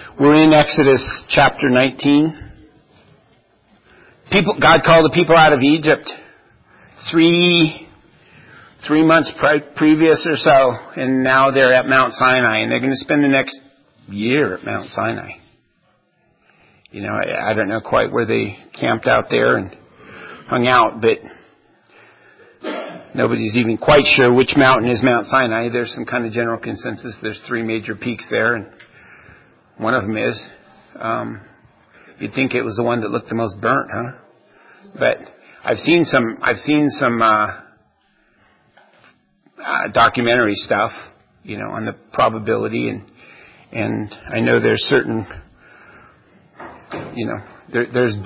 We're in Exodus chapter 19. God called the people out of Egypt 3 months previous or so, and now they're at Mount Sinai, and they're going to spend the next year at Mount Sinai. You know, I don't know quite where they camped out there and hung out, but nobody's even quite sure which mountain is Mount Sinai. There's some kind of general consensus. There's 3 major peaks there, and one of them is. You'd think it was the one that looked the most burnt, huh? But I've seen some documentary stuff, you know, on the probability, and I know there's certain, you know,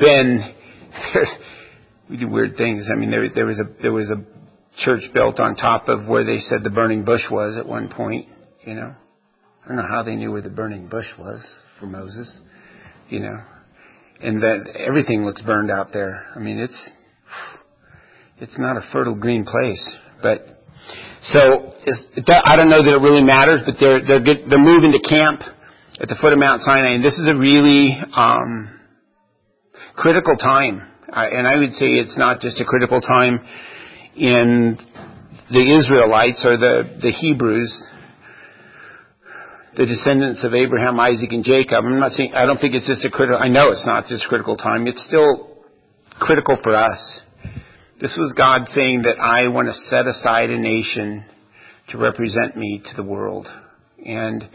we do weird things. I mean, there was a church built on top of where they said the burning bush was at one point, you know. I don't know how they knew where the burning bush was for Moses, you know. And that everything looks burned out there. I mean, it's not a fertile green place. But so I don't know that it really matters, but they're moving to camp at the foot of Mount Sinai, and this is a really critical time. And I would say it's not just a critical time in the Israelites or the Hebrews, the descendants of Abraham, Isaac, and Jacob. I don't think it's just I know it's not just a critical time. It's still critical for us. This was God saying that I want to set aside a nation to represent me to the world. And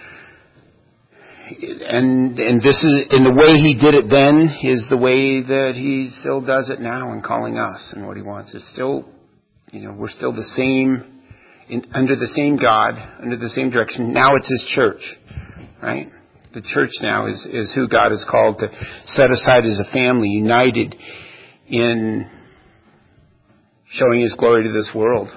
this is, in the way He did it then, is the way that He still does it now in calling us. And what He wants is still, you know, we're still the same, under the same God, under the same direction. Now it's His church, right? The church now is who God has called to set aside as a family, united in showing His glory to this world.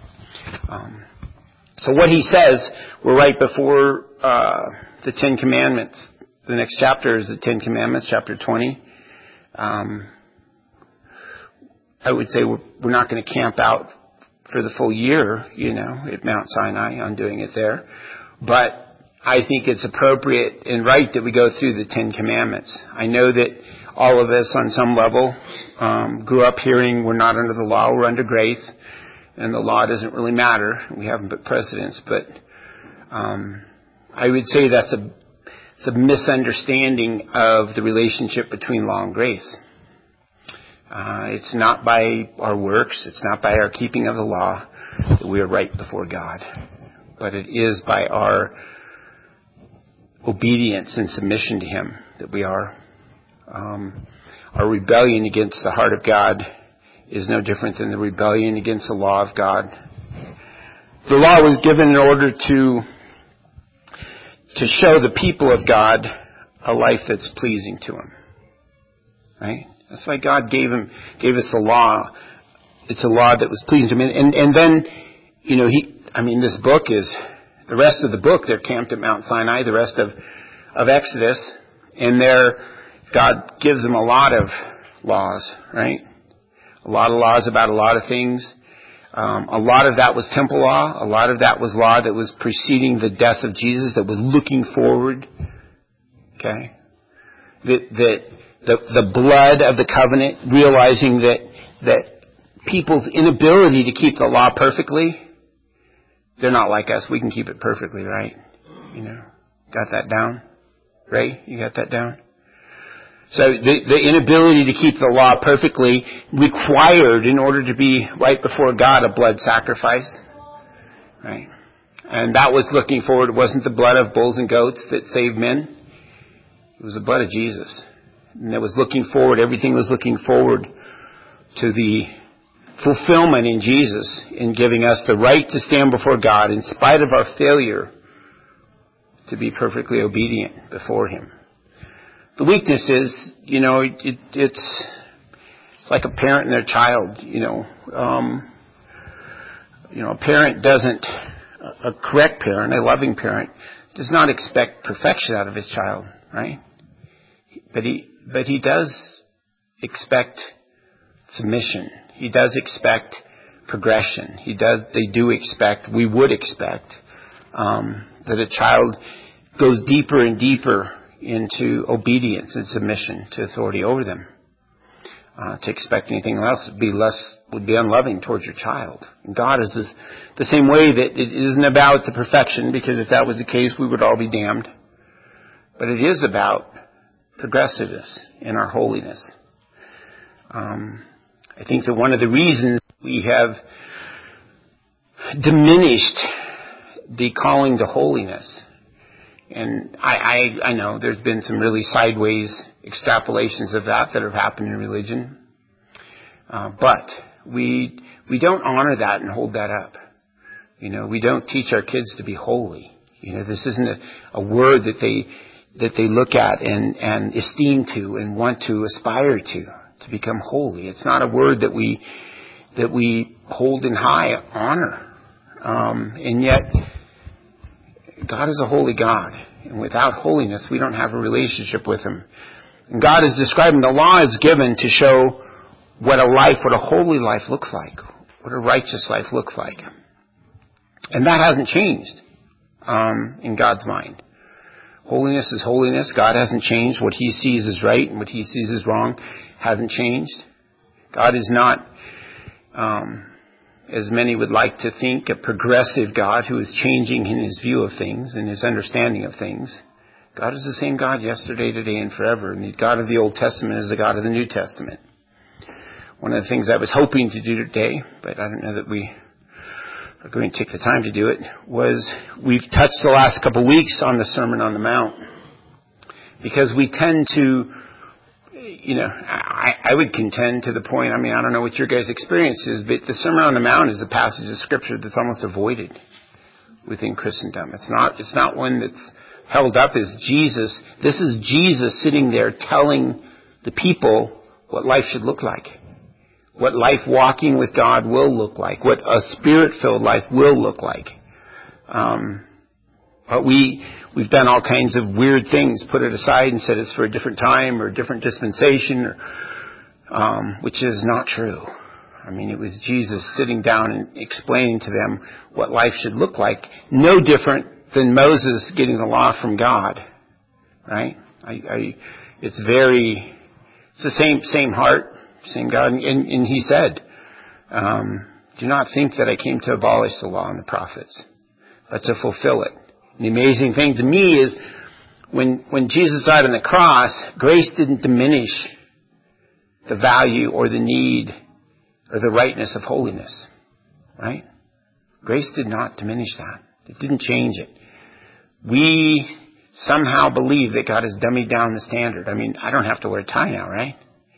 So what He says, we're right before the 10 Commandments. The next chapter is the 10 Commandments, chapter 20. I would say we're not going to camp out for the full year, you know, at Mount Sinai on doing it there. But I think it's appropriate and right that we go through the 10 Commandments. I know that all of us on some level grew up hearing we're not under the law, we're under grace, and the law doesn't really matter. We haven't put precedents, but I would say it's a misunderstanding of the relationship between law and grace. It's not by our works, it's not by our keeping of the law that we are right before God, but it is by our obedience and submission to Him that we are. Our rebellion against the heart of God is no different than the rebellion against the law of God. The law was given in order to show the people of God a life that's pleasing to Him, right? That's why God gave us the law. It's a law that was pleasing to Him. And then, you know, this book is, the rest of the book, they're camped at Mount Sinai, the rest of Exodus, and there, God gives them a lot of laws, right? A lot of laws about a lot of things. A lot of that was temple law. A lot of that was law that was preceding the death of Jesus, that was looking forward. Okay? The blood of the covenant, realizing that people's inability to keep the law perfectly, they're not like us. We can keep it perfectly, right? You know, got that down? Ray, you got that down? So the inability to keep the law perfectly required, in order to be right before God, a blood sacrifice, right? And that was looking forward. It wasn't the blood of bulls and goats that saved men. It was the blood of Jesus. And it was looking forward. Everything was looking forward to the fulfillment in Jesus, in giving us the right to stand before God in spite of our failure to be perfectly obedient before Him. The weakness is, you know, it's like a parent and their child. A parent doesn't, a correct parent, a loving parent, does not expect perfection out of his child, right? But he does expect submission. He does expect progression. We would expect that a child goes deeper and deeper into obedience and submission to authority over them. To expect anything else would be unloving towards your child. And God is the same way, that it isn't about the perfection, because if that was the case, we would all be damned. But it is about progressiveness in our holiness. I think that one of the reasons we have diminished the calling to holiness, and I know there's been some really sideways extrapolations of that have happened in religion, but we don't honor that and hold that up. We don't teach our kids to be holy. This isn't a word that they look at and esteem to and want to aspire to become holy. It's not a word that we hold in high honor. And yet, God is a holy God. And without holiness, we don't have a relationship with Him. And God is describing, the law is given to show what a holy life looks like. What a righteous life looks like. And that hasn't changed in God's mind. Holiness is holiness. God hasn't changed. What He sees as right and what He sees as wrong hasn't changed. God is not, as many would like to think, a progressive God who is changing in His view of things and His understanding of things. God is the same God yesterday, today, and forever. And the God of the Old Testament is the God of the New Testament. One of the things I was hoping to do today, but I don't know that we are going to take the time to do it, was we've touched the last couple of weeks on the Sermon on the Mount. Because we tend to, I would contend to the point, I don't know what your guys' experience is, but the Sermon on the Mount is a passage of Scripture that's almost avoided within Christendom. It's not one that's held up as Jesus. This is Jesus sitting there telling the people what life should look like. What life walking with God will look like. What a Spirit-filled life will look like. But we've done all kinds of weird things, put it aside and said it's for a different time or a different dispensation, which is not true. It was Jesus sitting down and explaining to them what life should look like. No different than Moses getting the law from God. Right? It's the same heart, same God. And He said, do not think that I came to abolish the law and the prophets, but to fulfill it. And the amazing thing to me is when Jesus died on the cross, grace didn't diminish the value or the need or the rightness of holiness. Right? Grace did not diminish that. It didn't change it. We somehow believe that God has dummied down the standard. I don't have to wear a tie now, right?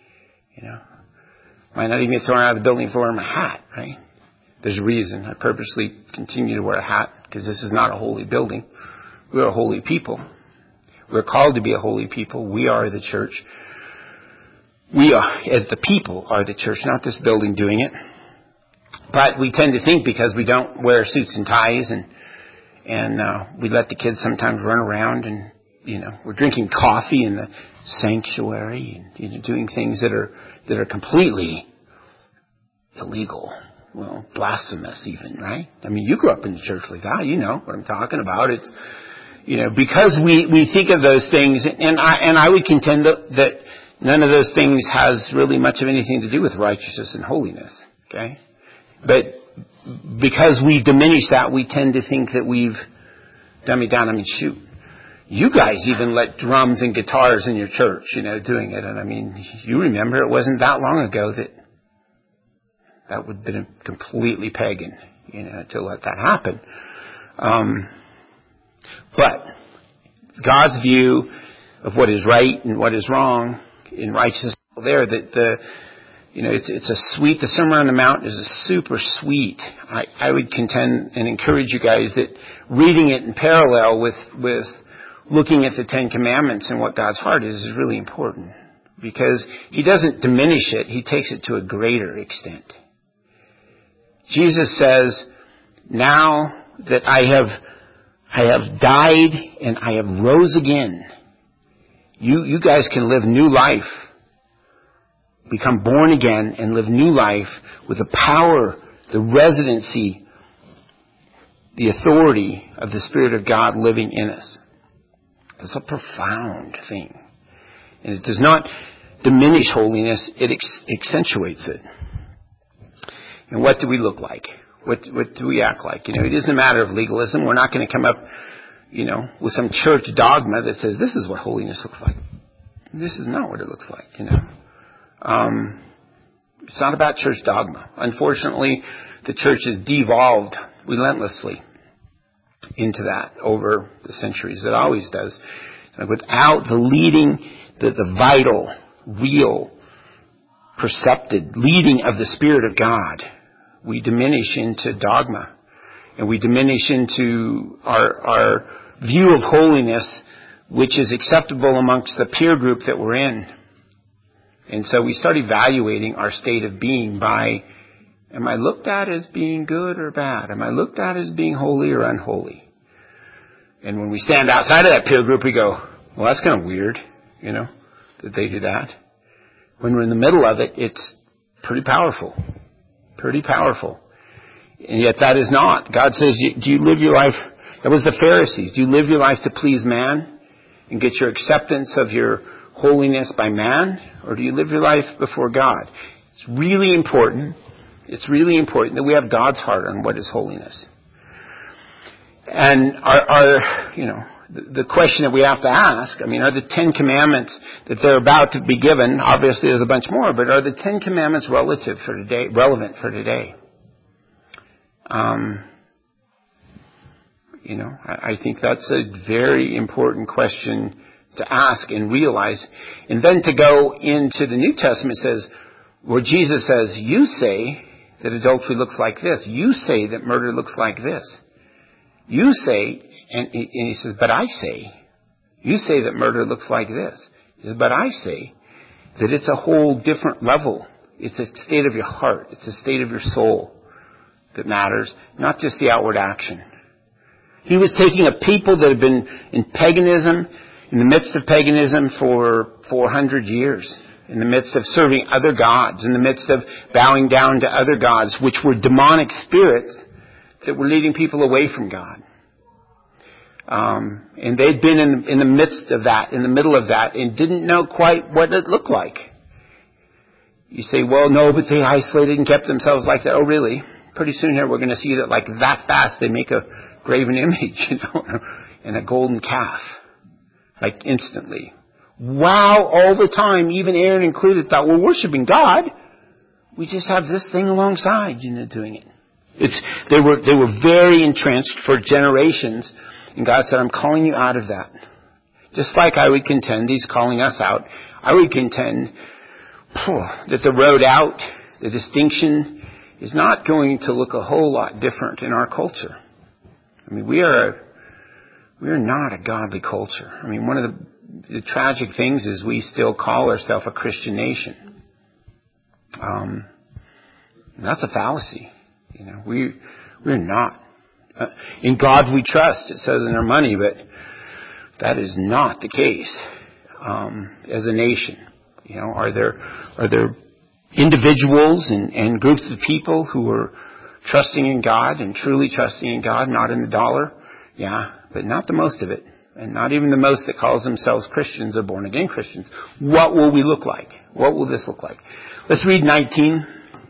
Might not even get thrown out of the building for wearing my hat, right? There's a reason. I purposely continue to wear a hat because this is not a holy building. We're a holy people. We're called to be a holy people. We are the church. We are, as the people, are the church, not this building doing it. But we tend to think because we don't wear suits and ties and we let the kids sometimes run around and, we're drinking coffee in the sanctuary and, doing things that are completely illegal. Well, blasphemous even, right? You grew up in the church like that. You know what I'm talking about. It's, because we think of those things, and I would contend that none of those things has really much of anything to do with righteousness and holiness. Okay? But because we diminish that, we tend to think that we've dummied down. Shoot. You guys even let drums and guitars in your church, doing it. And you remember it wasn't that long ago that would have been completely pagan, to let that happen. But God's view of what is right and what is wrong in righteousness there, it's a sweet, the Sermon on the Mount is a super sweet. I would contend and encourage you guys that reading it in parallel with looking at the Ten Commandments and what God's heart is really important. Because He doesn't diminish it, He takes it to a greater extent. Jesus says, now that I have died and I have rose again, you guys can live new life. Become born again and live new life with the power, the residency, the authority of the Spirit of God living in us. That's a profound thing. And it does not diminish holiness, it accentuates it. And what do we look like? What do we act like? It isn't a matter of legalism. We're not going to come up, with some church dogma that says this is what holiness looks like. This is not what it looks like, It's not about church dogma. Unfortunately, the church has devolved relentlessly into that over the centuries. It always does. Without the leading, the vital, real, percepted leading of the Spirit of God, we diminish into dogma. And we diminish into our view of holiness, which is acceptable amongst the peer group that we're in. And so we start evaluating our state of being by, am I looked at as being good or bad? Am I looked at as being holy or unholy? And when we stand outside of that peer group, we go, well, that's kind of weird, that they do that. When we're in the middle of it, it's pretty powerful. Pretty powerful. And yet that is not. God says, do you live your life? That was the Pharisees. Do you live your life to please man and get your acceptance of your holiness by man? Or do you live your life before God? It's really important. It's really important that we have God's heart on what is holiness. And the question that we have to ask, are the 10 Commandments that they're about to be given, obviously there's a bunch more, but are the 10 Commandments relevant for today? I think that's a very important question to ask and realize. And then to go into the New Testament says, where Jesus says, you say that adultery looks like this. You say that murder looks like this. You say, and he says, but I say, you say that murder looks like this. He says, but I say that it's a whole different level. It's a state of your heart. It's a state of your soul that matters, not just the outward action. He was taking a people that had been in paganism, in the midst of paganism for 400 years, in the midst of serving other gods, in the midst of bowing down to other gods, which were demonic spirits that were leading people away from God. And they'd been in the midst of that, in the middle of that, and didn't know quite what it looked like. You say, well, no, but they isolated and kept themselves like that. Oh, really? Pretty soon here we're going to see that like that fast they make a graven image, and a golden calf. Like instantly. Wow, all the time, even Aaron included, thought we're worshiping God. We just have this thing alongside, doing it. They were very entrenched for generations, and God said, I'm calling you out of that. Just like I would contend He's calling us out, I would contend that the road out, the distinction, is not going to look a whole lot different in our culture. We are not a godly culture. One of the tragic things is we still call ourselves a Christian nation. That's a fallacy. We're not. In God we trust, it says in our money, but that is not the case as a nation. Are there individuals and groups of people who are trusting in God and truly trusting in God, not in the dollar? Yeah, but not the most of it. And not even the most that calls themselves Christians or born again Christians. What will we look like? What will this look like? Let's read 19.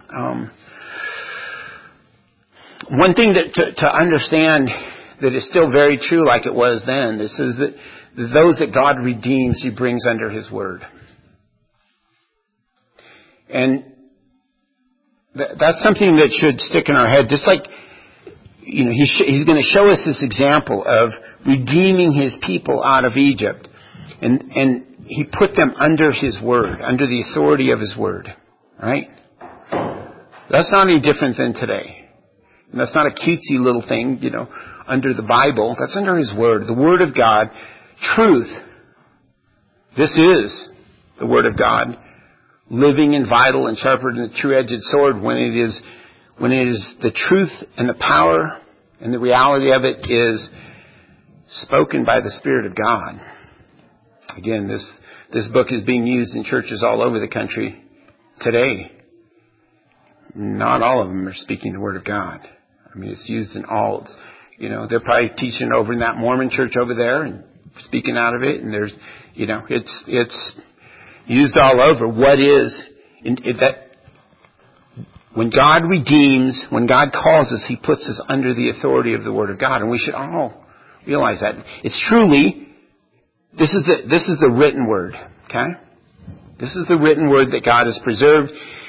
One thing to understand that is still very true like it was then, this is that those that God redeems, He brings under His word. And that's something that should stick in our head. Just like, He's going to show us this example of redeeming His people out of Egypt. And He put them under His word, under the authority of His word. Right? That's not any different than today. And that's not a cutesy little thing, under the Bible. That's under His word. The word of God. Truth. This is the word of God. Living and vital and sharper than a two-edged sword when it is the truth and the power and the reality of it is spoken by the Spirit of God. Again, this book is being used in churches all over the country today. Not all of them are speaking the Word of God. It's used in all. They're probably teaching over in that Mormon church over there, and speaking out of it, and there's, it's used all over. What is that? When God redeems, when God calls us, He puts us under the authority of the Word of God, and we should all realize that. It's truly, this is the written Word, okay? This is the written Word that God has preserved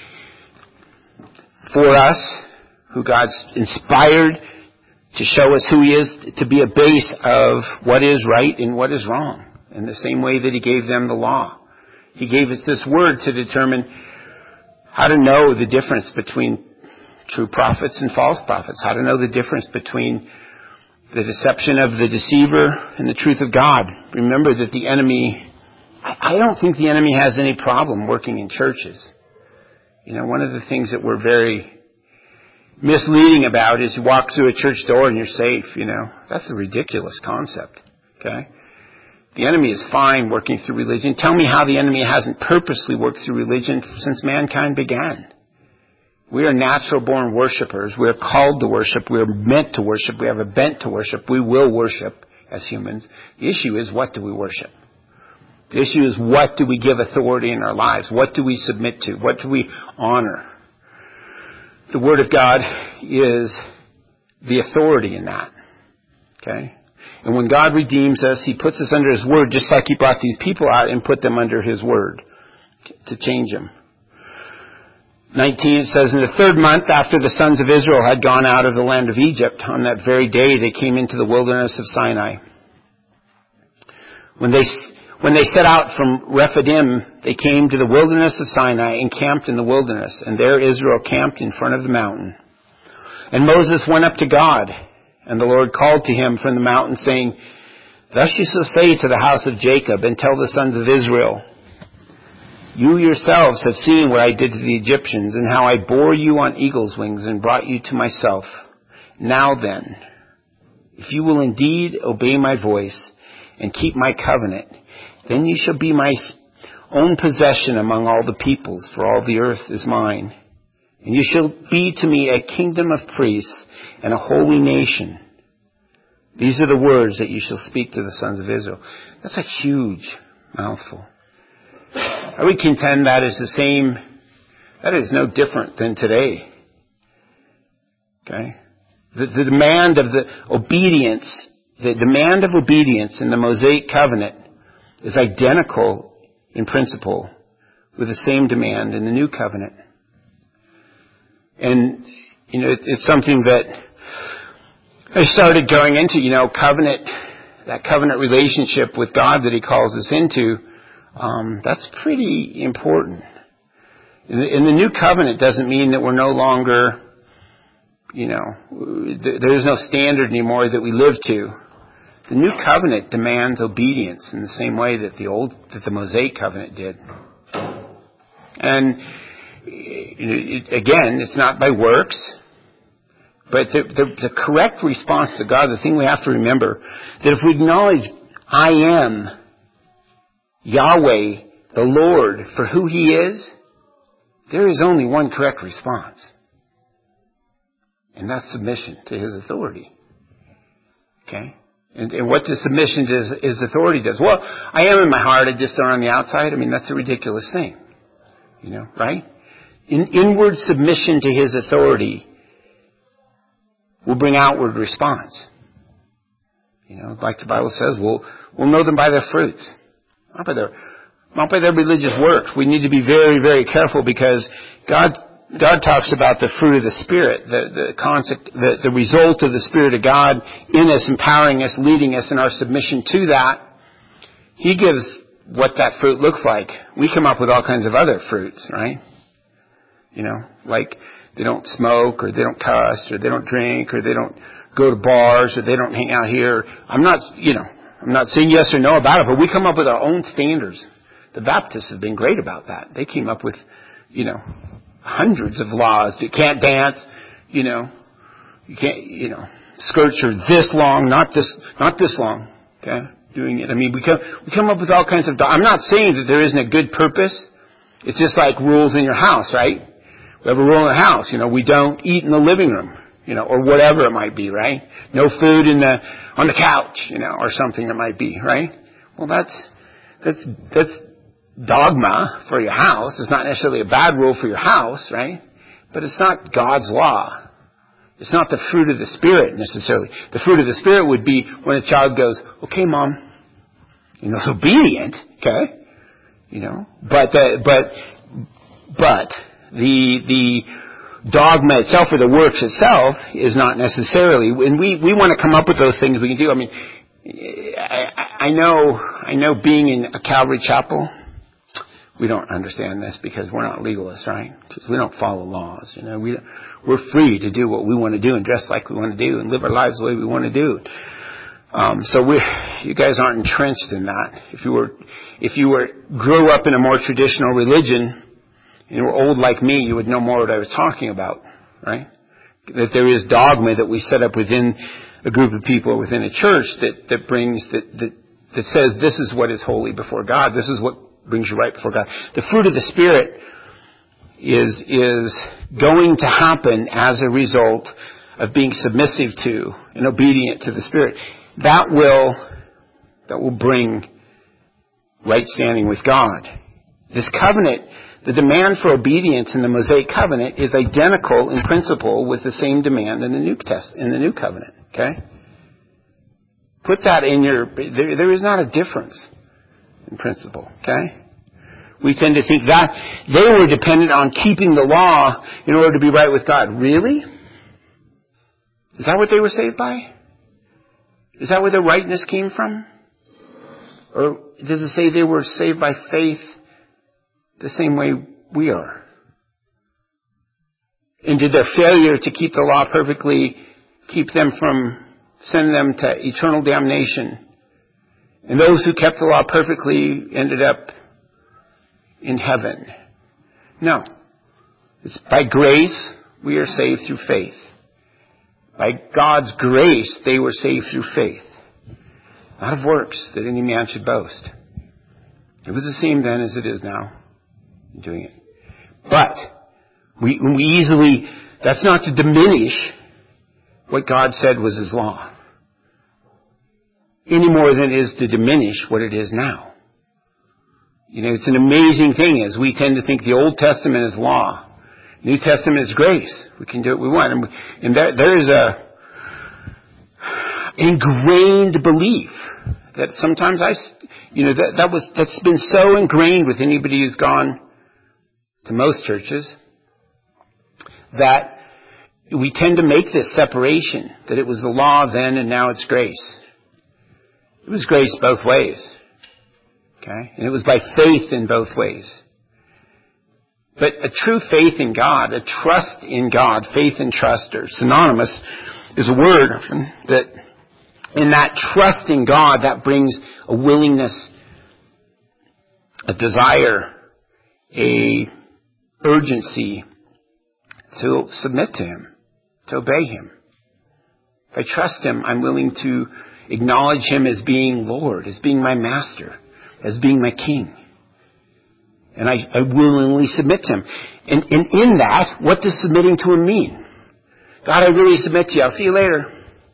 for us, who God's inspired to show us who He is, to be a base of what is right and what is wrong. In the same way that He gave them the law. He gave us this Word to determine how to know the difference between true prophets and false prophets. How to know the difference between the deception of the deceiver and the truth of God. Remember that the enemy, I don't think the enemy has any problem working in churches. One of the things that we're very misleading about is you walk through a church door and you're safe, That's a ridiculous concept, okay? The enemy is fine working through religion. Tell me how the enemy hasn't purposely worked through religion since mankind began. We are natural-born worshipers. We are called to worship. We are meant to worship. We have a bent to worship. We will worship as humans. The issue is, what do we worship? The issue is, what do we give authority in our lives? What do we submit to? What do we honor? The Word of God is the authority in that. Okay? And when God redeems us, He puts us under His Word, just like He brought these people out and put them under His Word to change them. 19, it says, in the 3rd month after the sons of Israel had gone out of the land of Egypt, on that very day they came into the wilderness of Sinai. When they set out from Rephidim, they came to the wilderness of Sinai and camped in the wilderness. And there Israel camped in front of the mountain. And Moses went up to God. And the Lord called to him from the mountain, saying, thus you shall say to the house of Jacob, and tell the sons of Israel, you yourselves have seen what I did to the Egyptians, and how I bore you on eagle's wings and brought you to myself. Now then, if you will indeed obey my voice and keep my covenant, then you shall be my own possession among all the peoples, for all the earth is mine. And you shall be to me a kingdom of priests and a holy nation. These are the words that you shall speak to the sons of Israel. That's a huge mouthful. I would contend that is no different than today. Okay? The demand of obedience in the Mosaic covenant is identical in principle with the same demand in the new covenant. And, it's something that I started going into, covenant, that covenant relationship with God that He calls us into, that's pretty important. In the new covenant doesn't mean that we're no longer, there is no standard anymore that we live to. The new covenant demands obedience in the same way that the Mosaic covenant did. And again, it's not by works, but the correct response to God, the thing we have to remember, that if we acknowledge I am Yahweh, the Lord, for who He is, there is only one correct response. And that's submission to His authority. Okay? And what does submission to His authority does? Well, I am in my heart, I just don't on the outside. I mean, that's a ridiculous thing. Right? Inward submission to His authority will bring outward response. Like the Bible says, we'll know them by their fruits. Not by their religious works. We need to be very, very careful, because God talks about the fruit of the Spirit, the result of the Spirit of God in us, empowering us, leading us in our submission to that. He gives what that fruit looks like. We come up with all kinds of other fruits, right? Like they don't smoke, or they don't cuss, or they don't drink, or they don't go to bars, or they don't hang out here. I'm not saying yes or no about it, but we come up with our own standards. The Baptists have been great about that. They came up with, hundreds of laws. You can't dance, you can't, skirts are this long, not this long, okay? Doing it. I mean, we come up with all kinds of, I'm not saying that there isn't a good purpose. It's just like rules in your house, right? We have a rule in the house, we don't eat in the living room, or whatever it might be, right? No food on the couch, or something it might be, right? Well, that's dogma for your house. It's not necessarily a bad rule for your house, right? But it's not God's law. It's not the fruit of the Spirit necessarily. The fruit of the Spirit would be when a child goes, okay, Mom, is obedient, okay? But the dogma itself or the works itself is not necessarily, and we want to come up with those things we can do. I mean, I know being in a Calvary chapel, we don't understand this because we're not legalists, right? Because we don't follow laws, we're free to do what we want to do and dress like we want to do and live our lives the way we want to do. So you guys aren't entrenched in that. If you grew up in a more traditional religion and you were old like me, you would know more what I was talking about, right? That there is dogma that we set up within a group of people within a church that says this is what is holy before God. This is what brings you right before God. The fruit of the Spirit is going to happen as a result of being submissive to and obedient to the Spirit. That will bring right standing with God. This covenant, the demand for obedience in the Mosaic covenant is identical in principle with the same demand in the New Covenant. Okay? Put that in there is not a difference in principle. Okay? We tend to think that they were dependent on keeping the law in order to be right with God. Really? Is that what they were saved by? Is that where the rightness came from? Or does it say they were saved by faith the same way we are? And did their failure to keep the law perfectly send them to eternal damnation? And those who kept the law perfectly ended up in heaven? No. It's by grace we are saved through faith. By God's grace, they were saved through faith. Not of works, that any man should boast. It was the same then as it is now in doing it. But that's not to diminish what God said was His law, any more than it is to diminish what it is now. It's an amazing thing as we tend to think the Old Testament is law. New Testament is grace. We can do what we want. And there is a ingrained belief that sometimes that's been so ingrained with anybody who's gone to most churches that we tend to make this separation, that it was the law then and now it's grace. It was grace both ways. Okay? And it was by faith in both ways. But a true faith in God, a trust in God, faith and trust are synonymous, is a word often that in that trust in God that brings a willingness, a desire, a urgency to submit to Him, to obey Him. If I trust Him, I'm willing to acknowledge Him as being Lord, as being my Master, as being my King. And I willingly submit to Him. And in that, what does submitting to Him mean? God, I really submit to you. I'll see you later.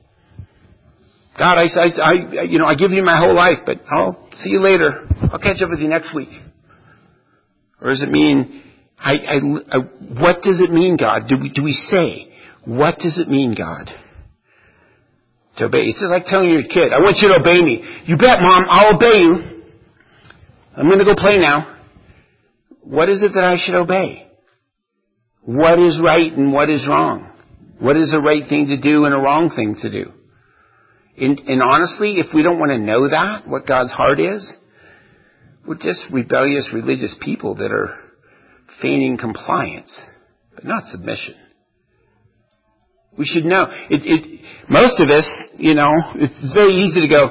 God, I give you my whole life, but I'll see you later. I'll catch up with you next week. Or does it mean, what does it mean, God? Do we say, what does it mean, God? To obey. It's just like telling your kid, I want you to obey me. You bet, Mom, I'll obey you. I'm going to go play now. What is it that I should obey? What is right and what is wrong? What is a right thing to do and a wrong thing to do? And honestly, if we don't want to know that, what God's heart is, we're just rebellious religious people that are feigning compliance, but not submission. We should know. Most of us, it's very easy to go,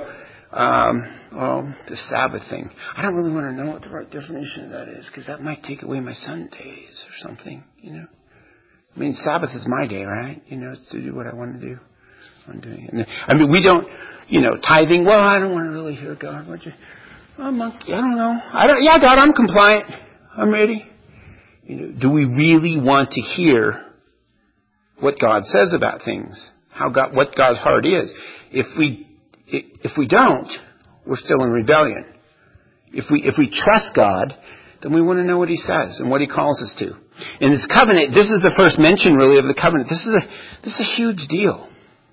the Sabbath thing. I don't really want to know what the right definition of that is, because that might take away my Sundays or something, I mean, Sabbath is my day, right? It's to do what I want to do. I'm doing it. We don't, tithing. Well, I don't want to really hear God. I don't know. Yeah, God, I'm compliant. I'm ready. Do we really want to hear what God says about things? What God's heart is? If we don't, we're still in rebellion. If we trust God, then we want to know what He says and what He calls us to. In this covenant, this is the first mention really of the covenant. This is a huge deal.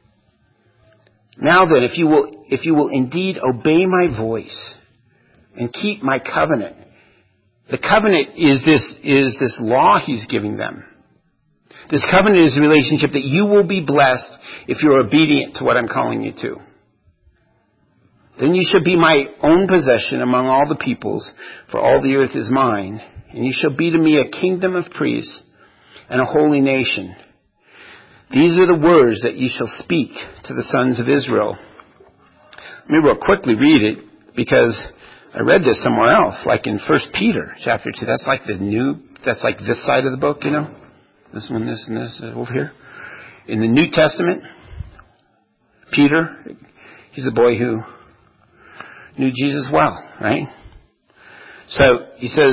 Now then, if you will indeed obey my voice and keep my covenant. The covenant is this law He's giving them. This covenant is a relationship that you will be blessed if you're obedient to what I'm calling you to. Then you shall be my own possession among all the peoples, for all the earth is mine, and you shall be to me a kingdom of priests and a holy nation. These are the words that you shall speak to the sons of Israel. Let me real quickly read it, because I read this somewhere else, like in 1 Peter chapter 2. That's like this side of the book, you know? This one, this, and this over here. In the New Testament, Peter, he's a boy who knew Jesus well, right? So he says,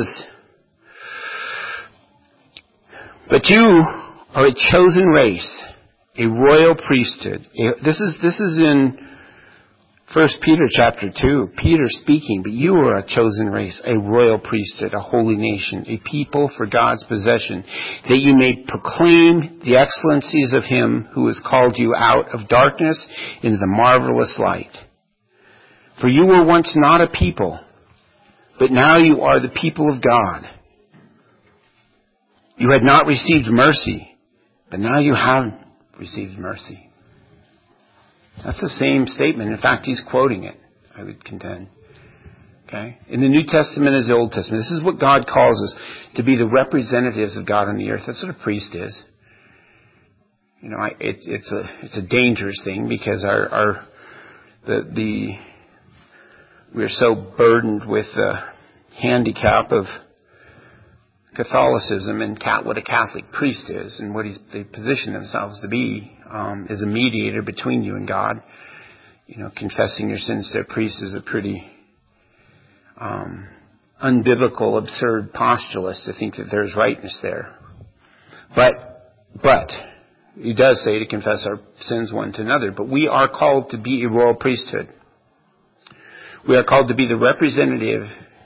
but you are a chosen race, a royal priesthood. This is in 1 Peter chapter 2. Peter speaking, but you are a chosen race, a royal priesthood, a holy nation, a people for God's possession, that you may proclaim the excellencies of Him who has called you out of darkness into the marvelous light. For you were once not a people, but now you are the people of God. You had not received mercy, but now you have received mercy. That's the same statement. In fact, he's quoting it, I would contend. Okay? In the New Testament as the Old Testament, this is what God calls us, to be the representatives of God on the earth. That's what a priest is. You know, it's a dangerous thing, because we're so burdened with the handicap of Catholicism and what a Catholic priest is, and what they position themselves to be as a mediator between you and God. You know, confessing your sins to a priest is a pretty unbiblical, absurd postulate to think that there's rightness there. But he does say to confess our sins one to another. But we are called to be a royal priesthood. We are called to be the representative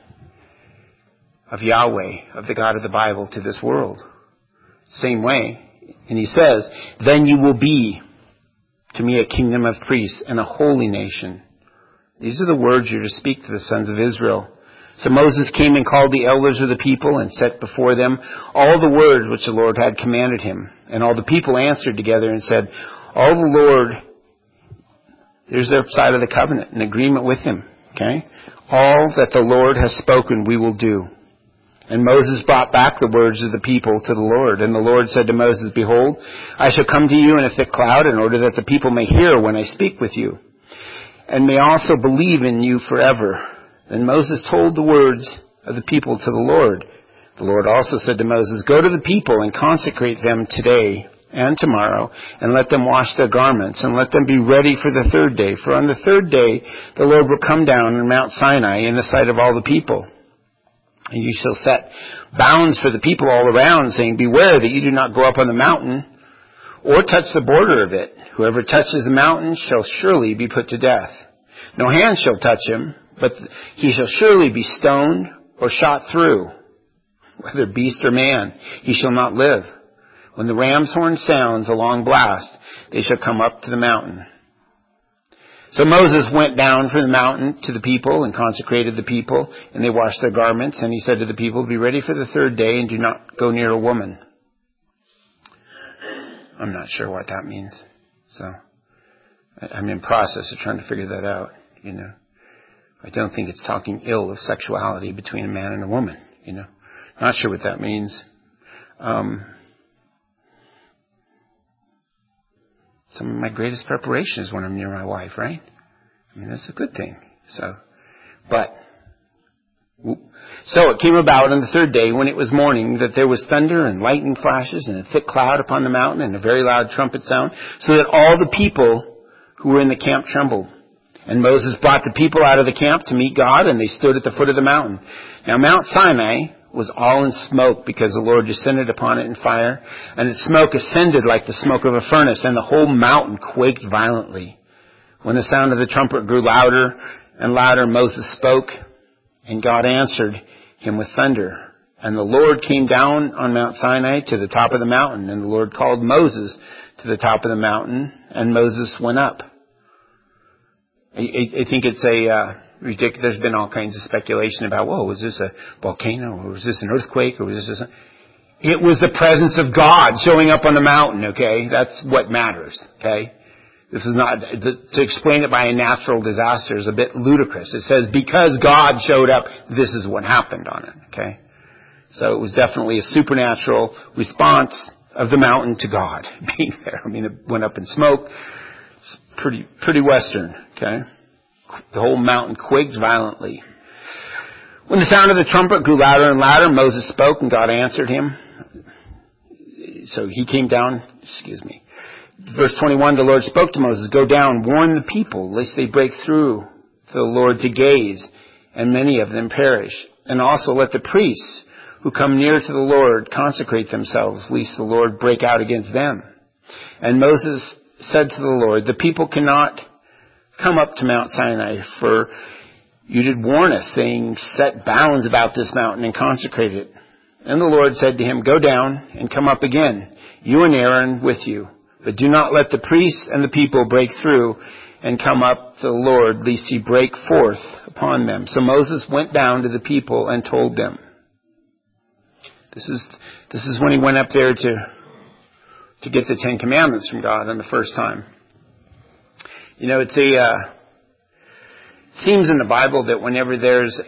of Yahweh, of the God of the Bible, to this world. Same way. And he says, then you will be to me a kingdom of priests and a holy nation. These are the words you're to speak to the sons of Israel. So Moses came and called the elders of the people and set before them all the words which the Lord had commanded him. And all the people answered together and said, all the Lord, there's their side of the covenant, an agreement with him. Okay? All that the Lord has spoken we will do. And Moses brought back the words of the people to the Lord. And the Lord said to Moses, behold, I shall come to you in a thick cloud in order that the people may hear when I speak with you, and may also believe in you forever. Then Moses told the words of the people to the Lord. The Lord also said to Moses, go to the people and consecrate them today and tomorrow, and let them wash their garments, and let them be ready for the third day. For on the third day the Lord will come down on Mount Sinai in the sight of all the people. And you shall set bounds for the people all around, saying, beware that you do not go up on the mountain or touch the border of it. Whoever touches the mountain shall surely be put to death. No hand shall touch him, but he shall surely be stoned or shot through. Whether beast or man, he shall not live. When the ram's horn sounds a long blast, they shall come up to the mountain. So Moses went down from the mountain to the people and consecrated the people, and they washed their garments. And he said to the people, be ready for the third day and do not go near a woman. I'm not sure what that means. So I'm in process of trying to figure that out, you know. I don't think it's talking ill of sexuality between a man and a woman, you know. Not sure what that means. Some of my greatest preparation is when I'm near my wife, right? I mean, that's a good thing. So it came about on the third day, when it was morning, that there was thunder and lightning flashes and a thick cloud upon the mountain and a very loud trumpet sound, so that all the people who were in the camp trembled. And Moses brought the people out of the camp to meet God, and they stood at the foot of the mountain. Now Mount Sinai was all in smoke, because the Lord descended upon it in fire, and its smoke ascended like the smoke of a furnace, and the whole mountain quaked violently. When the sound of the trumpet grew louder, and louder Moses spoke, and God answered him with thunder. And the Lord came down on Mount Sinai to the top of the mountain, and the Lord called Moses to the top of the mountain, and Moses went up. I think it's ridiculous. There's been all kinds of speculation about, was this a volcano, or was this an earthquake, or was this It was the presence of God showing up on the mountain, okay? That's what matters, okay? This is not, to explain it by a natural disaster is a bit ludicrous. It says, because God showed up, this is what happened on it, okay? So it was definitely a supernatural response of the mountain to God being there. I mean, it went up in smoke. It's pretty Western, okay? The whole mountain quaked violently. When the sound of the trumpet grew louder and louder, Moses spoke and God answered him. So he came down, Verse 21, the Lord spoke to Moses, go down, warn the people, lest they break through to the Lord to gaze, and many of them perish. And also let the priests who come near to the Lord consecrate themselves, lest the Lord break out against them. And Moses said to the Lord, the people cannot come up to Mount Sinai, for you did warn us, saying, set bounds about this mountain and consecrate it. And the Lord said to him, go down and come up again, you and Aaron with you. But do not let the priests and the people break through and come up to the Lord, lest he break forth upon them. So Moses went down to the people and told them. This is when he went up there to get the Ten Commandments from God on the first time. You know, it seems in the Bible that whenever there's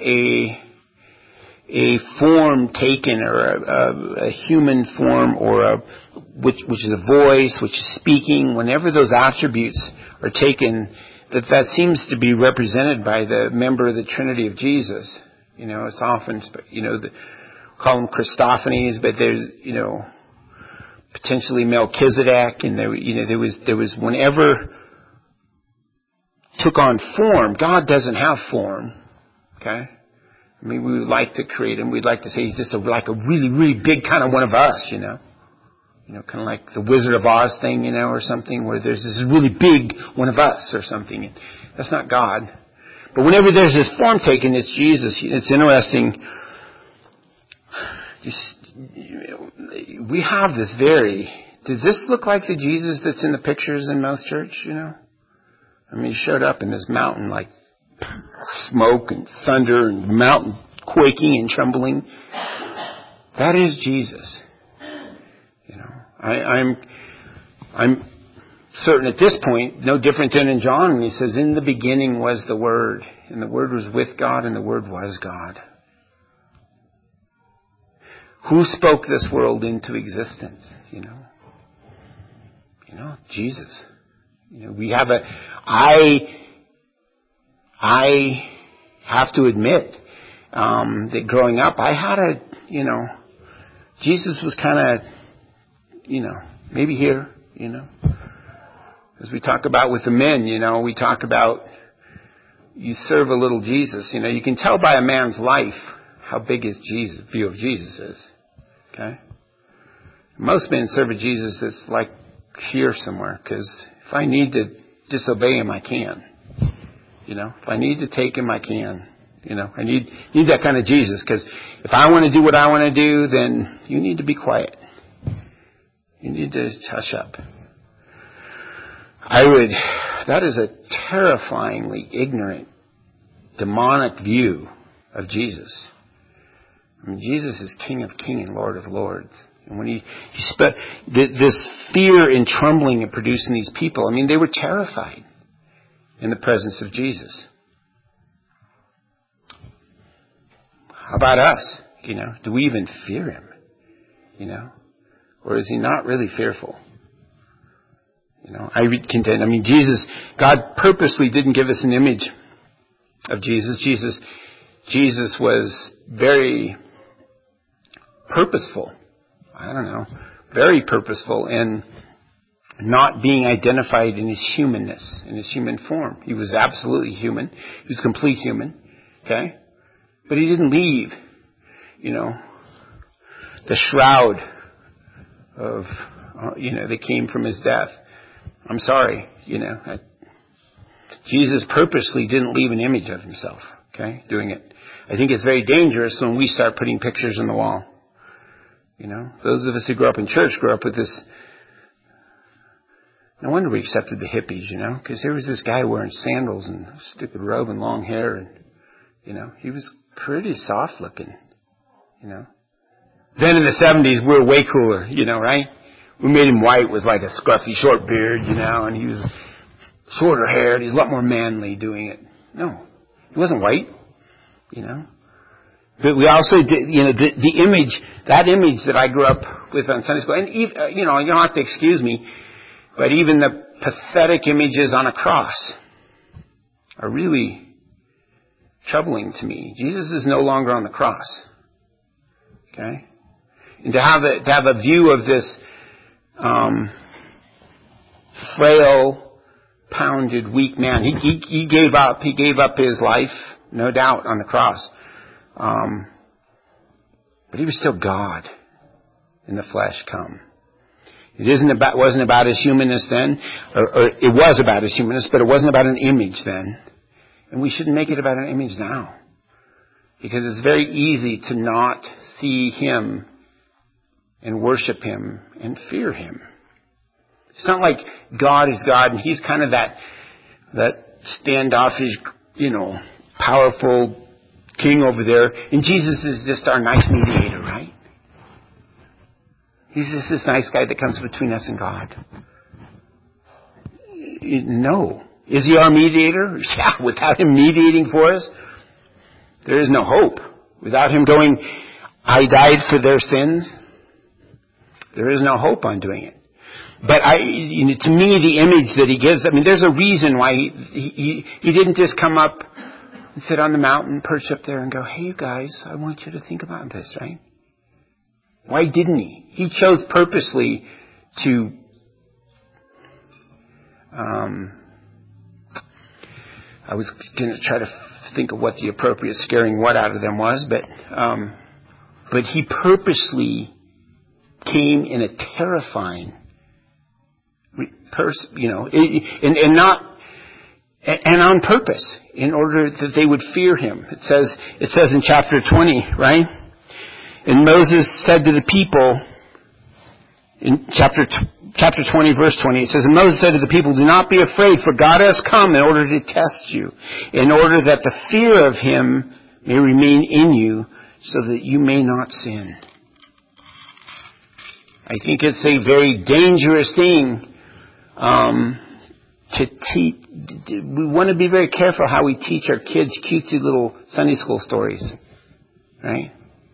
a form taken, or a human form, or which is a voice, which is speaking, whenever those attributes are taken, that seems to be represented by the member of the Trinity of Jesus. You know, it's often, call them Christophanies, but there's, potentially Melchizedek, and there was whenever took on form. God doesn't have form, okay? I mean, we would like to create him. We'd like to say he's just like a really, really big kind of one of us, kind of like the Wizard of Oz thing, or something, where there's this really big one of us or something. That's not God. But whenever there's this form taken, it's Jesus. It's interesting. We have this does this look like the Jesus that's in the pictures in most church, I mean, he showed up in this mountain like smoke and thunder and mountain quaking and trembling. That is Jesus. I'm certain at this point, no different than in John when he says, in the beginning was the Word, and the Word was with God, and the Word was God. Who spoke this world into existence? Jesus. We have I have to admit that growing up, I had Jesus was kind of, maybe here, as we talk about with the men, we talk about you serve a little Jesus. You can tell by a man's life how big his view of Jesus is. Okay? Most men serve a Jesus that's like here somewhere, because if I need to disobey him, I can. If I need to take him, I can. I need that kind of Jesus, because if I want to do what I want to do, then you need to be quiet. You need to hush up. That is a terrifyingly ignorant, demonic view of Jesus. I mean, Jesus is King of Kings and Lord of Lords. And when this fear and trembling it produced in these people, I mean, they were terrified in the presence of Jesus. How about us? Do we even fear him? Or is he not really fearful? Jesus, God purposely didn't give us an image of Jesus. Jesus was very purposeful. Very purposeful in not being identified in his humanness, in his human form. He was absolutely human. He was complete human. Okay? But he didn't leave, the shroud of, that came from his death. I'm sorry, Jesus purposely didn't leave an image of himself, okay, doing it. I think it's very dangerous when we start putting pictures on the wall. You know, those of us who grew up in church grew up with this. No wonder we accepted the hippies, you know, because there was this guy wearing sandals and a stupid robe and long hair, and, you know, he was pretty soft looking, you know. Then in the 70s, we were way cooler, you know, right? We made him white with like a scruffy short beard, you know, and he was shorter haired. He's a lot more manly doing it. No, he wasn't white, you know. But we also did, you know, the image, that image that I grew up with on Sunday school, and, you know, you don't have to excuse me, but even the pathetic images on a cross are really troubling to me. Jesus is no longer on the cross. Okay? And to have a view of this frail, pounded, weak man. He gave up his life, no doubt, on the cross. But he was still God in the flesh come. It wasn't about his humanness then, or it was about his humanness, but it wasn't about an image then. And we shouldn't make it about an image now. Because it's very easy to not see him and worship him and fear him. It's not like God is God and he's kind of that standoffish, you know, powerful king over there. And Jesus is just our nice mediator, right? He's just this nice guy that comes between us and God. No. Is he our mediator? Yeah, without him mediating for us, there is no hope. Without him going, I died for their sins, there is no hope on doing it. But to me, the image that he gives, I mean, there's a reason why he didn't just come up and sit on the mountain, perch up there and go, hey, you guys, I want you to think about this, right? Why didn't he? He chose purposely to I was going to try to think of what the appropriate scaring what out of them was, but he purposely came in a terrifying, and on purpose, in order that they would fear him. It says in chapter 20, right? And Moses said to the people, in chapter 20, verse 20, it says, and Moses said to the people, do not be afraid, for God has come in order to test you, in order that the fear of him may remain in you, so that you may not sin. I think it's a very dangerous thing to teach. We want to be very careful how we teach our kids cutesy little Sunday school stories, right?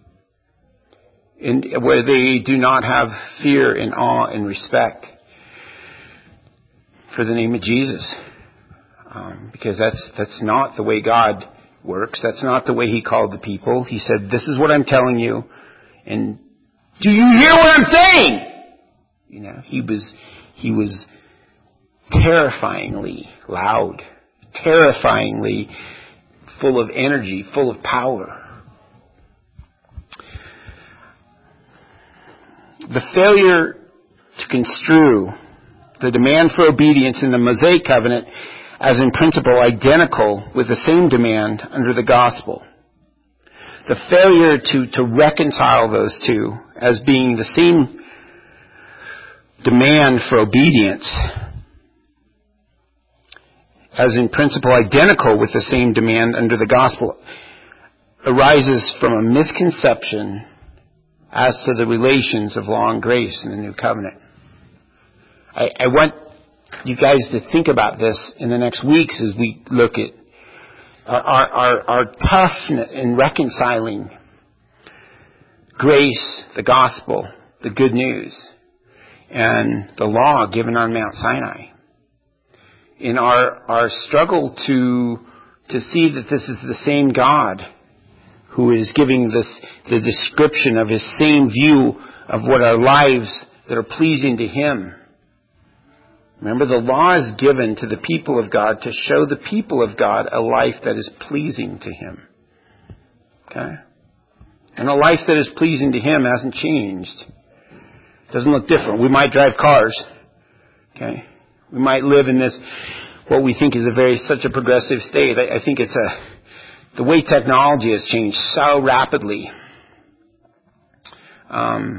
And where they do not have fear and awe and respect for the name of Jesus. Because that's not the way God works. That's not the way he called the people. He said, this is what I'm telling you. And do you hear what I'm saying? You know, he was terrifyingly loud, terrifyingly full of energy, full of power. The failure to construe the demand for obedience in the Mosaic covenant as in principle identical with the same demand under the gospel. The failure to reconcile those two as being the same demand for obedience as in principle identical with the same demand under the gospel arises from a misconception as to the relations of law and grace in the new covenant. I want you guys to think about this in the next weeks as we look at our toughness in reconciling grace, the gospel, the good news, and the law given on Mount Sinai. In our struggle to see that this is the same God who is giving the description of his same view of what our lives that are pleasing to him. Remember, the law is given to the people of God to show the people of God a life that is pleasing to him. Okay? And a life that is pleasing to him hasn't changed. It doesn't look different. We might drive cars. Okay? We might live in this what we think is such a progressive state. I think it's the way technology has changed so rapidly. Our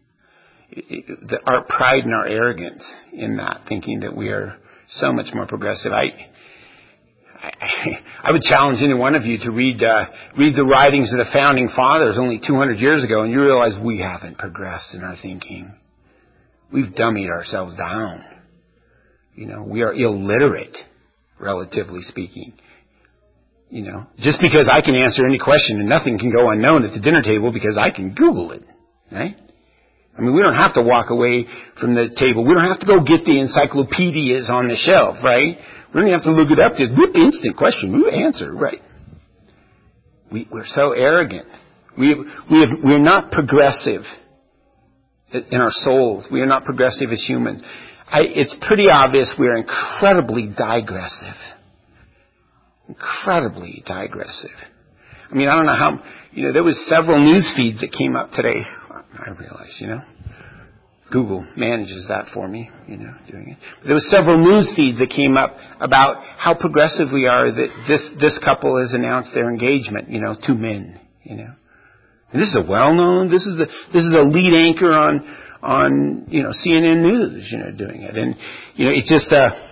pride and our arrogance in that, thinking that we are so much more progressive. I would challenge any one of you to read the writings of the founding fathers only 200 years ago, and you realize we haven't progressed in our thinking. We've dummied ourselves down. We are illiterate, relatively speaking. Just because I can answer any question and nothing can go unknown at the dinner table because I can Google it, right? I mean, we don't have to walk away from the table. We don't have to go get the encyclopedias on the shelf, right? We don't have to look it up. Just whoop, instant question, whoop, answer, right? We're so arrogant. We're not progressive in our souls. We are not progressive as humans. It's pretty obvious we're incredibly digressive. Incredibly digressive. I mean, I don't know how, there was several news feeds that came up today. I realize, Google manages that for me, doing it. But there was several news feeds that came up about how progressive we are that this couple has announced their engagement, 2 men, And this is a well-known, this is a lead anchor on CNN News, doing it. And, it's just,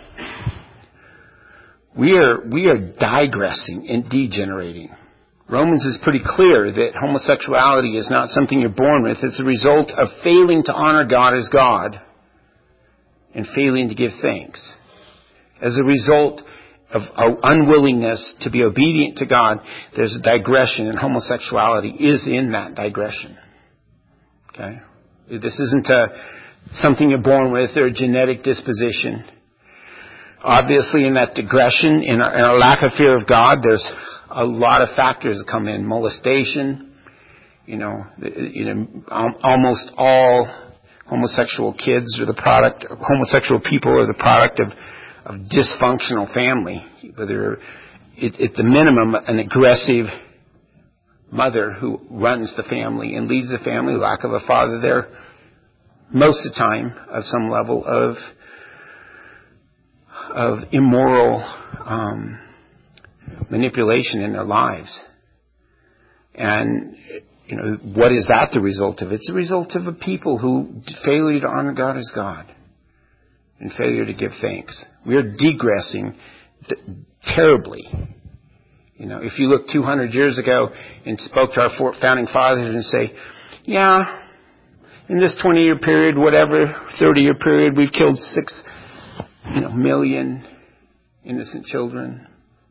we are digressing and degenerating. Romans is pretty clear that homosexuality is not something you're born with. It's a result of failing to honor God as God and failing to give thanks. As a result of our unwillingness to be obedient to God, there's a digression, and homosexuality is in that digression. Okay? This isn't something you're born with or a genetic disposition. Obviously, in that digression, in our lack of fear of God, there's a lot of factors that come in. Molestation, almost all homosexual kids are homosexual people are the product of dysfunctional family. Whether at the minimum, an aggressive mother who runs the family and leads the family, lack of a father there, most of the time of some level of immoral manipulation in their lives. And, what is that the result of? It's the result of a people who failure to honor God as God and failure to give thanks. We are digressing terribly. If you look 200 years ago and spoke to our founding fathers and say, yeah, in this 20-year period, whatever, 30-year period, we've killed 6 million innocent children.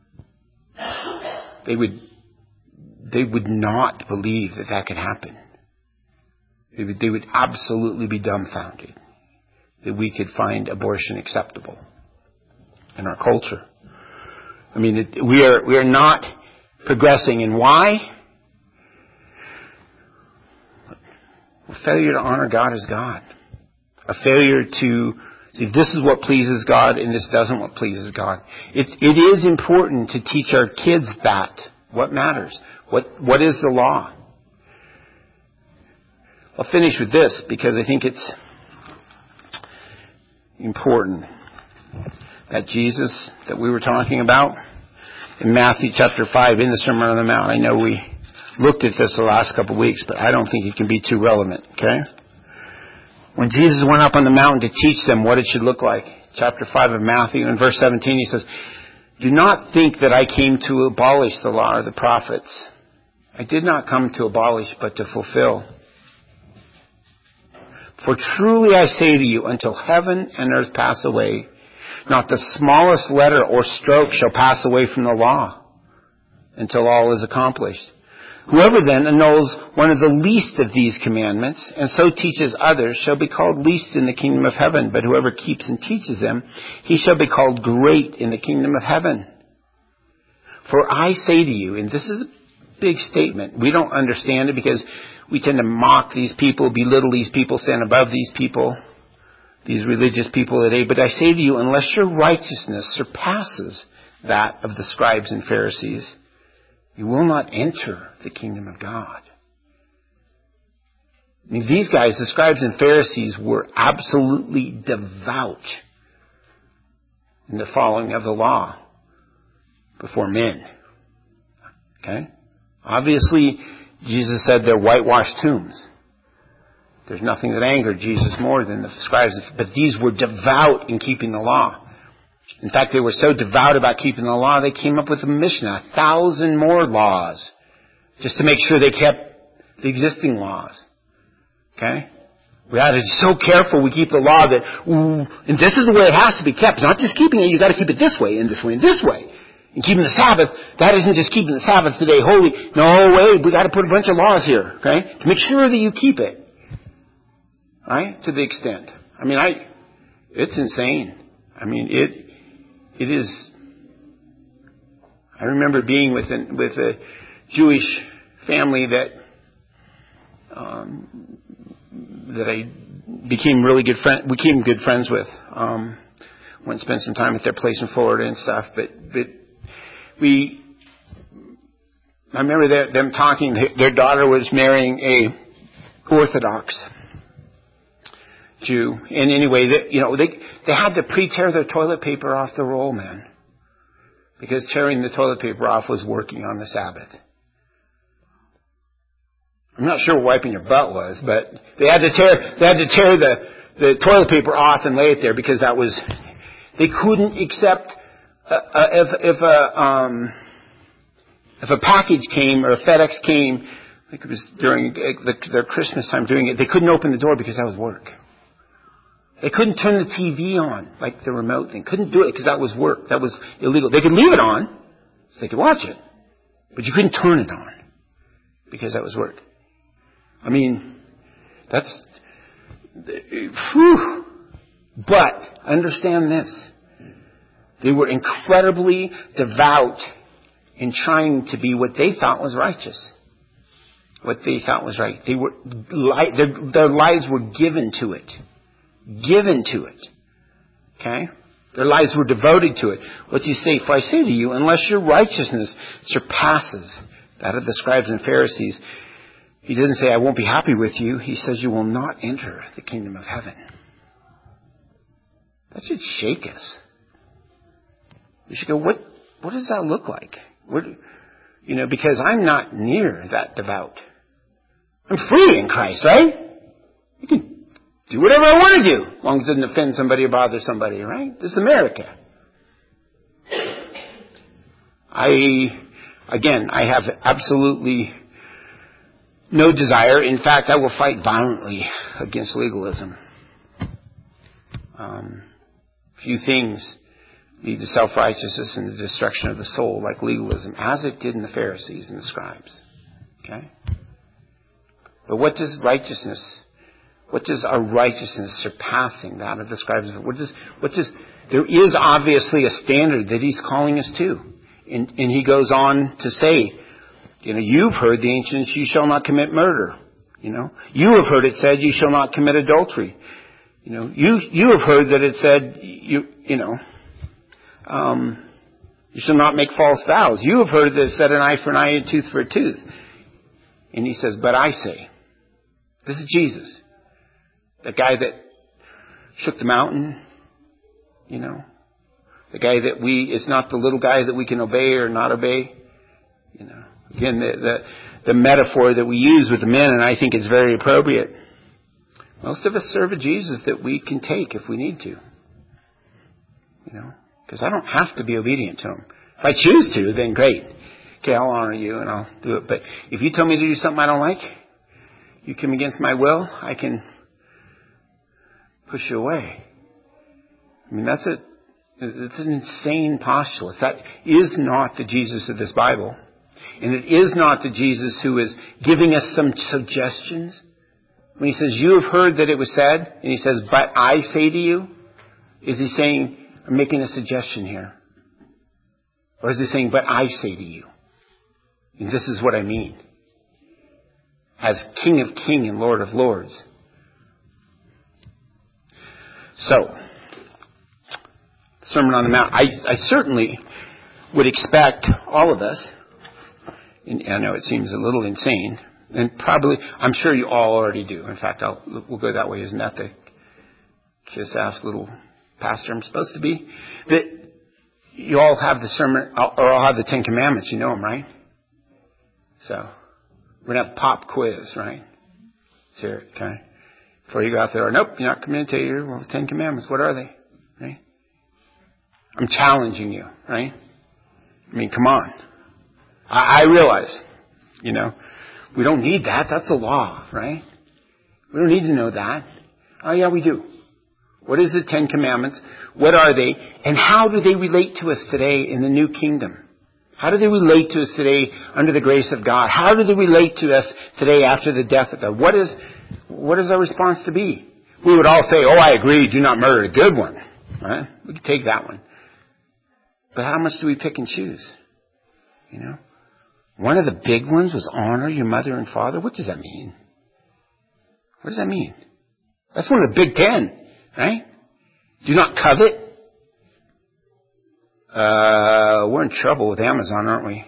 They would not believe that could happen. They would absolutely be dumbfounded that we could find abortion acceptable in our culture. I mean, we are not progressing. And why? A failure to honor God as God. A failure to see this is what pleases God and this doesn't what pleases God. It is important to teach our kids that. What matters? What is the law? I'll finish with this because I think it's important. That Jesus that we were talking about in Matthew chapter 5 in the Sermon on the Mount. I know we looked at this the last couple of weeks, but I don't think it can be too relevant, okay? When Jesus went up on the mountain to teach them what it should look like, chapter 5 of Matthew, in verse 17 he says, "Do not think that I came to abolish the law or the prophets. I did not come to abolish, but to fulfill. For truly I say to you, until heaven and earth pass away, not the smallest letter or stroke shall pass away from the law until all is accomplished. Whoever then annuls one of the least of these commandments and so teaches others shall be called least in the kingdom of heaven. But whoever keeps and teaches them, he shall be called great in the kingdom of heaven. For I say to you," and this is a big statement. We don't understand it because we tend to mock these people, belittle these people, stand above these people, these religious people today. "But I say to you, unless your righteousness surpasses that of the scribes and Pharisees, you will not enter the kingdom of God." I mean, these guys, the scribes and Pharisees, were absolutely devout. in the following of the law before men. Okay? Obviously, Jesus said they're whitewashed tombs. There's nothing that angered Jesus more than the scribes. But these were devout in keeping the law. In fact, they were so devout about keeping the law, they came up with a Mishnah, 1,000 more laws, just to make sure they kept the existing laws. Okay? We ought to be so careful we keep the law that, and this is the way it has to be kept. It's not just keeping it, you got to keep it this way and this way and this way. And keeping the Sabbath, that isn't just keeping the Sabbath today holy. No, wait, we got to put a bunch of laws here, okay? To make sure that you keep it. Right? To the extent. I mean, it's insane. I mean, it is. I remember being with a Jewish family that I became really good friend. We became good friends with. Went and spent some time at their place in Florida and stuff. But I remember them talking. Their daughter was marrying a Orthodox Jew. And anyway, they had to pre-tear their toilet paper off the roll, man. Because tearing the toilet paper off was working on the Sabbath. I'm not sure what wiping your butt was, but they had to tear the toilet paper off and lay it there because they couldn't accept if a package came or a FedEx came, I think it was during their Christmas time doing it, they couldn't open the door because that was work. They couldn't turn the TV on, like the remote thing. Couldn't do it because that was work. That was illegal. They could leave it on, so they could watch it. But you couldn't turn it on because that was work. I mean, that's... Whew. But, understand this. They were incredibly devout in trying to be what they thought was righteous. What they thought was right. Their lives were given to it. Given to it. Okay? Their lives were devoted to it. What's he say? For I say to you, unless your righteousness surpasses that of the scribes and Pharisees, he doesn't say, I won't be happy with you. He says, you will not enter the kingdom of heaven. That should shake us. We should go, what does that look like? Because I'm not near that devout. I'm free in Christ, right? You can do whatever I want to do, as long as it doesn't offend somebody or bother somebody, right? This is America. I have absolutely no desire. In fact, I will fight violently against legalism. Few things lead to self-righteousness and the destruction of the soul, like legalism, as it did in the Pharisees and the scribes. Okay? But what does our righteousness surpassing that of the scribes? There is obviously a standard that he's calling us to. And he goes on to say, you've heard the ancients, you shall not commit murder. You have heard it said, you shall not commit adultery. You have heard that it said, you shall not make false vows. You have heard that it said an eye for an eye and a tooth for a tooth. And he says, but I say, this is Jesus. The guy that shook the mountain, the guy that it's not the little guy that we can obey or not obey. Again, the metaphor that we use with the men, and I think it's very appropriate. Most of us serve a Jesus that we can take if we need to. Because I don't have to be obedient to him. If I choose to, then great. Okay, I'll honor you and I'll do it. But if you tell me to do something I don't like, you come against my will, I can push you away. I mean, it's an insane postulate. That is not the Jesus of this Bible. And it is not the Jesus who is giving us some suggestions. When he says, you have heard that it was said, and he says, but I say to you, is he saying, I'm making a suggestion here? Or is he saying, but I say to you, and this is what I mean, as King of Kings and Lord of Lords? So, Sermon on the Mount, I certainly would expect all of us, and I know it seems a little insane, and probably, I'm sure you all already do. In fact, we'll go that way. Isn't that the kiss-ass little pastor I'm supposed to be? That You all have the sermon, or all have the Ten Commandments. You know them, right? So, we're going to have pop quiz, right? Let's hear it, okay? Before you go out there, nope, you're not committed to your, well, the Ten Commandments. What are they? Right? I'm challenging you, right? I mean, come on. I realize, we don't need that. That's the law, right? We don't need to know that. Oh, yeah, we do. What is the Ten Commandments? What are they? And how do they relate to us today in the new kingdom? How do they relate to us today under the grace of God? How do they relate to us today after the death of God? What is our response to be? We would all say, oh, I agree, do not murder. A good one. Right? We could take that one. But how much do we pick and choose? One of the big ones was honor your mother and father. What does that mean? What does that mean? That's one of the big 10, right? Do not covet. We're in trouble with Amazon, aren't we?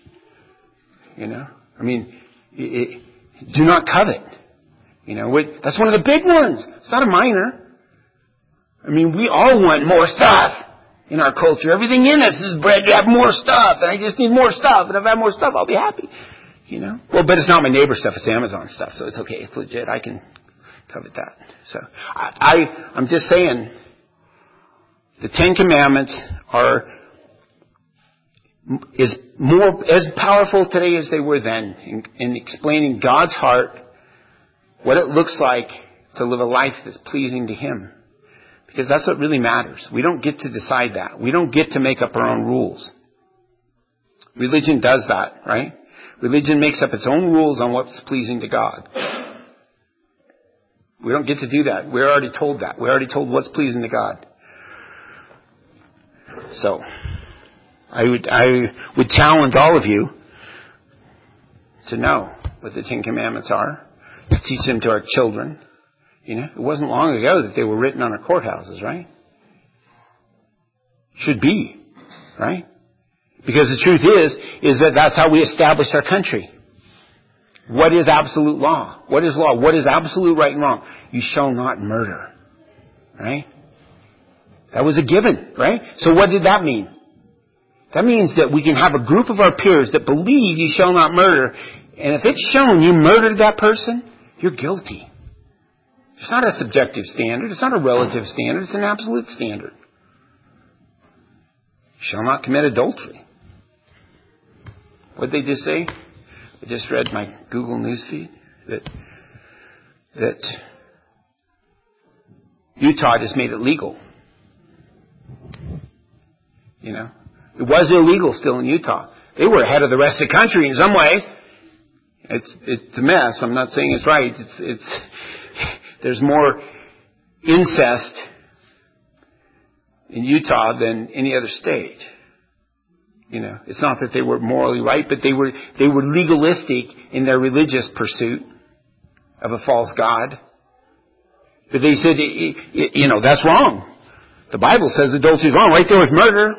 Do not covet. That's one of the big ones. It's not a minor. We all want more stuff in our culture. Everything in us is bred to have more stuff, and I just need more stuff, and if I have more stuff, I'll be happy. Well, but it's not my neighbor's stuff, it's Amazon stuff, so it's okay, it's legit, I can covet that. So, I'm just saying, the Ten Commandments are as powerful today as they were then in explaining God's heart, what it looks like to live a life that's pleasing to Him. Because that's what really matters. We don't get to decide that. We don't get to make up our own rules. Religion does that, right? Religion makes up its own rules on what's pleasing to God. We don't get to do that. We're already told that. We're already told what's pleasing to God. So, I would challenge all of you to know what the Ten Commandments are, to teach them to our children. It wasn't long ago that they were written on our courthouses, right? Should be, right? Because the truth is that that's how we established our country. What is absolute law? What is law? What is absolute right and wrong? You shall not murder, right? That was a given, right? So what did that mean? That means that we can have a group of our peers that believe you shall not murder, and if it's shown you murdered that person, you're guilty. It's not a subjective standard. It's not a relative standard. It's an absolute standard. You shall not commit adultery. What did they just say? I just read my Google News feed that Utah just made it legal. It was illegal still in Utah. They were ahead of the rest of the country in some ways. It's a mess. I'm not saying it's right. There's more incest in Utah than any other state. It's not that they were morally right, but they were legalistic in their religious pursuit of a false god. But they said, that's wrong. The Bible says adultery is wrong, right there with murder.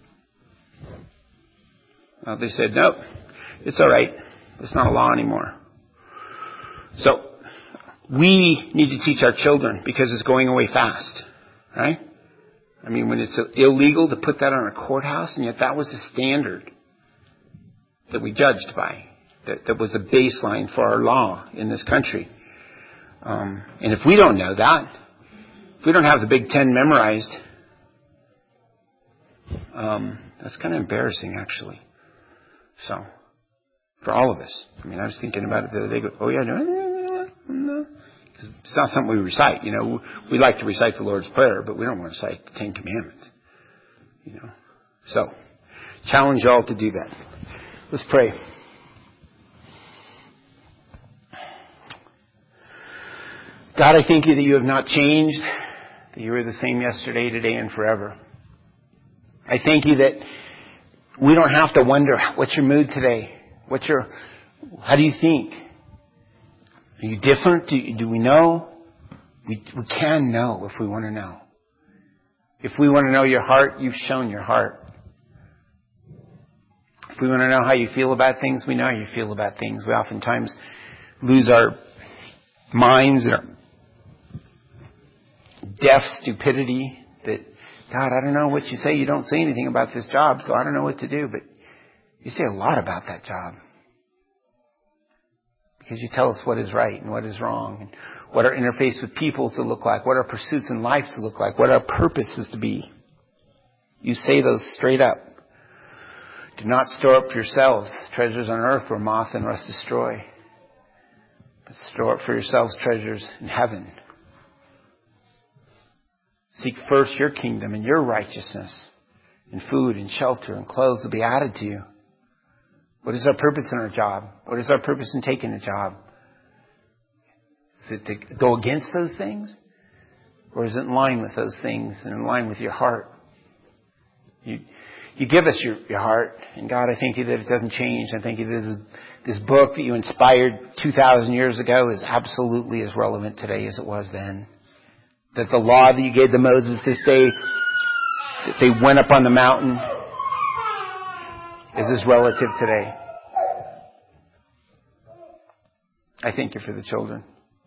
Well, they said, nope, it's all right. It's not a law anymore. So, we need to teach our children because it's going away fast, right? When it's illegal to put that on a courthouse, and yet that was the standard that we judged by. That was the baseline for our law in this country. And if we don't know that, if we don't have the Big Ten memorized, that's kind of embarrassing, actually. So, for all of us. I was thinking about it the other day. Oh, yeah, no. It's not something we recite. We like to recite the Lord's Prayer, but we don't want to recite the Ten Commandments. So, challenge you all to do that. Let's pray. God, I thank you that you have not changed, that you are the same yesterday, today, and forever. I thank you that we don't have to wonder, what's your mood today? How do you think? Are you different? Do we know? We can know if we want to know. If we want to know your heart, you've shown your heart. If we want to know how you feel about things, we know how you feel about things. We oftentimes lose our minds and our deaf stupidity that God, I don't know what you say. You don't say anything about this job, so I don't know what to do. But you say a lot about that job. Because you tell us what is right and what is wrong, and what our interface with people is to look like, what our pursuits in life is to look like, what our purpose is to be. You say those straight up. Do not store up for yourselves treasures on earth where moth and rust destroy, but store up for yourselves treasures in heaven. Seek first your kingdom and your righteousness, and food and shelter and clothes will be added to you. What is our purpose in our job? What is our purpose in taking a job? Is it to go against those things? Or is it in line with those things and in line with your heart? You give us your heart. And God, I thank you that it doesn't change. I thank you that this book that you inspired 2,000 years ago is absolutely as relevant today as it was then. That the law that you gave to Moses this day, that they went up on the mountain, is as relative today. I thank you for the children.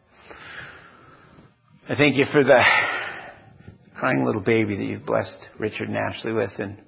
I thank you for the crying little baby that you've blessed Richard and Ashley with, and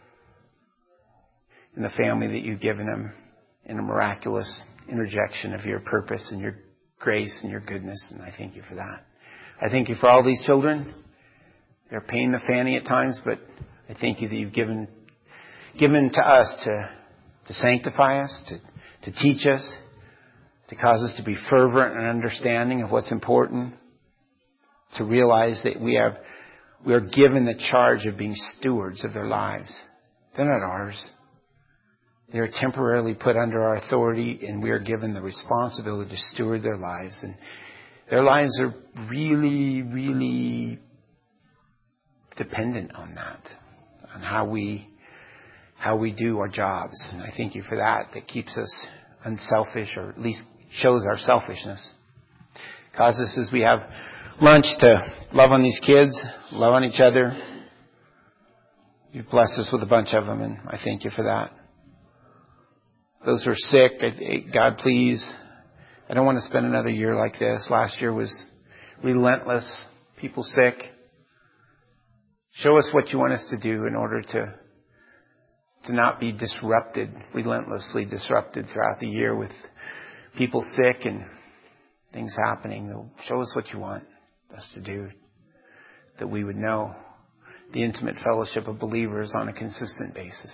the family that you've given them in a miraculous interjection of your purpose and your grace and your goodness. And I thank you for that. I thank you for all these children. They're paying the fanny at times, but I thank you that you've given to us to sanctify us, to teach us, to cause us to be fervent and understanding of what's important, to realize that we are given the charge of being stewards of their lives. They're not ours. They are temporarily put under our authority, and we are given the responsibility to steward their lives. And their lives are really, really dependent on that, on how we do our jobs. And I thank you for that. That keeps us unselfish, or at least shows our selfishness. Causes us, as we have lunch, to love on these kids, love on each other. You've blessed us with a bunch of them, and I thank you for that. Those who are sick, God, please, I don't want to spend another year like this. Last year was relentless. People sick. Show us what you want us to do in order to not be relentlessly disrupted throughout the year with people sick and things happening. Show us what you want us to do, that we would know the intimate fellowship of believers on a consistent basis.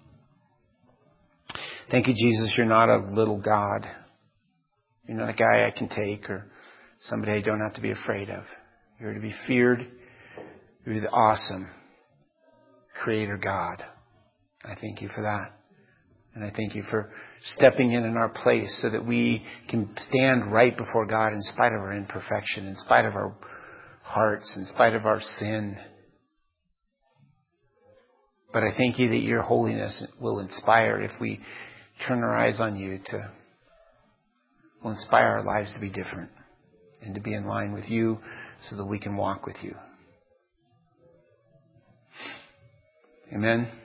Thank you, Jesus. You're not a little God. You're not a guy I can take or somebody I don't have to be afraid of. You're to be feared. You're the awesome Creator God. I thank you for that. And I thank you for stepping in our place so that we can stand right before God in spite of our imperfection, in spite of our hearts, in spite of our sin. But I thank you that your holiness will inspire, if we turn our eyes on you, will inspire our lives to be different and to be in line with you so that we can walk with you. Amen.